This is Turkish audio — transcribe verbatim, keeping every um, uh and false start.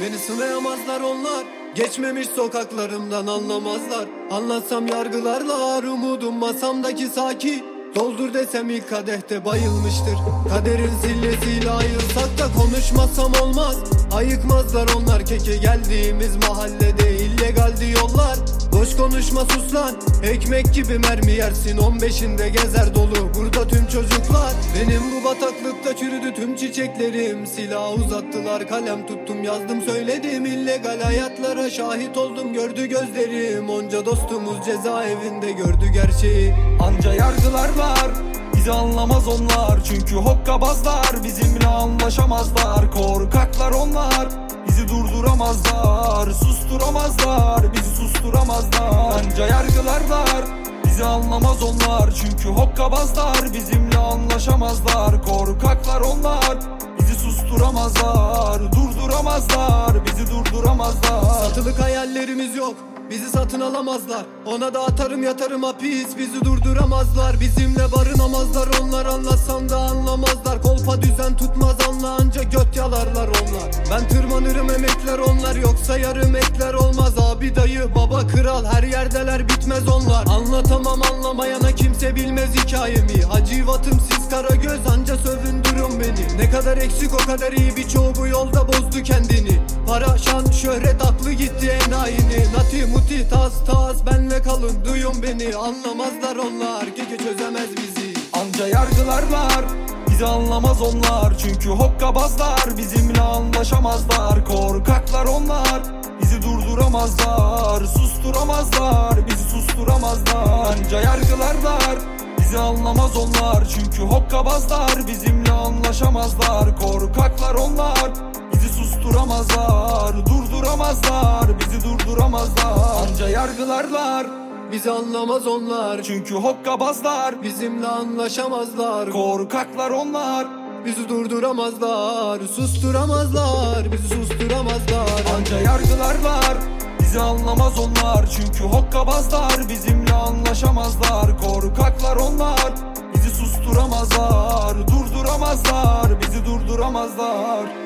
Beni sınayamazlar onlar, geçmemiş sokaklarımdan anlamazlar. Anlatsam yargılarlar, umudum masamdaki saki. Doldur desem ilk kadehte bayılmıştır. Kaderin sillesiyle ayırsak da konuşmasam olmaz. Ayıkmazlar onlar keke geldiğimiz mahallede illegaldi yollar. Boş konuşma sus lan, ekmek gibi mermi yersin. On beşinde gezer dolu burada tüm çocuklar. Benim bu bataklıkta çürüdü tüm çiçeklerim. Silah uzattılar, kalem tuttum, yazdım söyledim. İllegal hayatlara şahit oldum, gördü gözlerim. Onca dostumuz cezaevinde gördü gerçeği. Anca yargılarlar, bizi anlamaz onlar. Çünkü hokkabazlar, bizimle anlaşamazlar. Korkaklar onlar, bizi durduramazlar. Susturamazlar, bizi susturamazlar. Anca yargılarlar, bizi anlamaz onlar. Çünkü hokkabazlar, bizimle anlaşamazlar. Korkaklar onlar, bizi susturamazlar. Durduramazlar, bizi durduramazlar. Satılık hayallerimiz yok, bizi satın alamazlar. Ona da atarım yatarım hapis, bizi durduramazlar. Bizimle barınamazlar onlar, anlatsam da anlamazlar. Kolpa düzen tutmaz anla, anca göt yalarlar onlar. Ben tırmanırım emekler onlar, yoksa yarım ekler olmaz. Abi dayı baba kral her yerdeler, bitmez onlar. Anlatamam anlamayana, kimse bilmez hikayemi. Hacivatım siz kara göz, anca sövündürün beni. Ne kadar eksik o kadar iyi, birçoğu bu yolda bozdu kendini. Para şan şöhret aklı gitti enayini. Nati muti tas tas benle kalın, duyun beni. Anlamazlar onlar, keke çözemez bizi. Anca yargılarlar, bizi anlamaz onlar. Çünkü hokkabazlar, bizimle anlaşamazlar. Korkaklar onlar, bizi durduramazlar. Susturamazlar, bizi susturamazlar. Anca yargılarlar, bizi anlamaz onlar. Çünkü hokkabazlar, bizimle anlaşamazlar. Korkaklar onlar, bizi susturamazlar. Durduramazlar, bizi durduramazlar. Anca yargılarlar, bizi anlamaz onlar. çünkü hokkabazlar, bizimle anlaşamazlar. Korkaklar onlar, bizi durduramazlar. Susturamazlar, bizi susturamazlar. anca yargılarlar, bizi anlamaz onlar. Çünkü hokkabazlar, bizimle anlaşamazlar. Korkaklar onlar, bizi susturamazlar. Durduramazlar, bizi durduramazlar.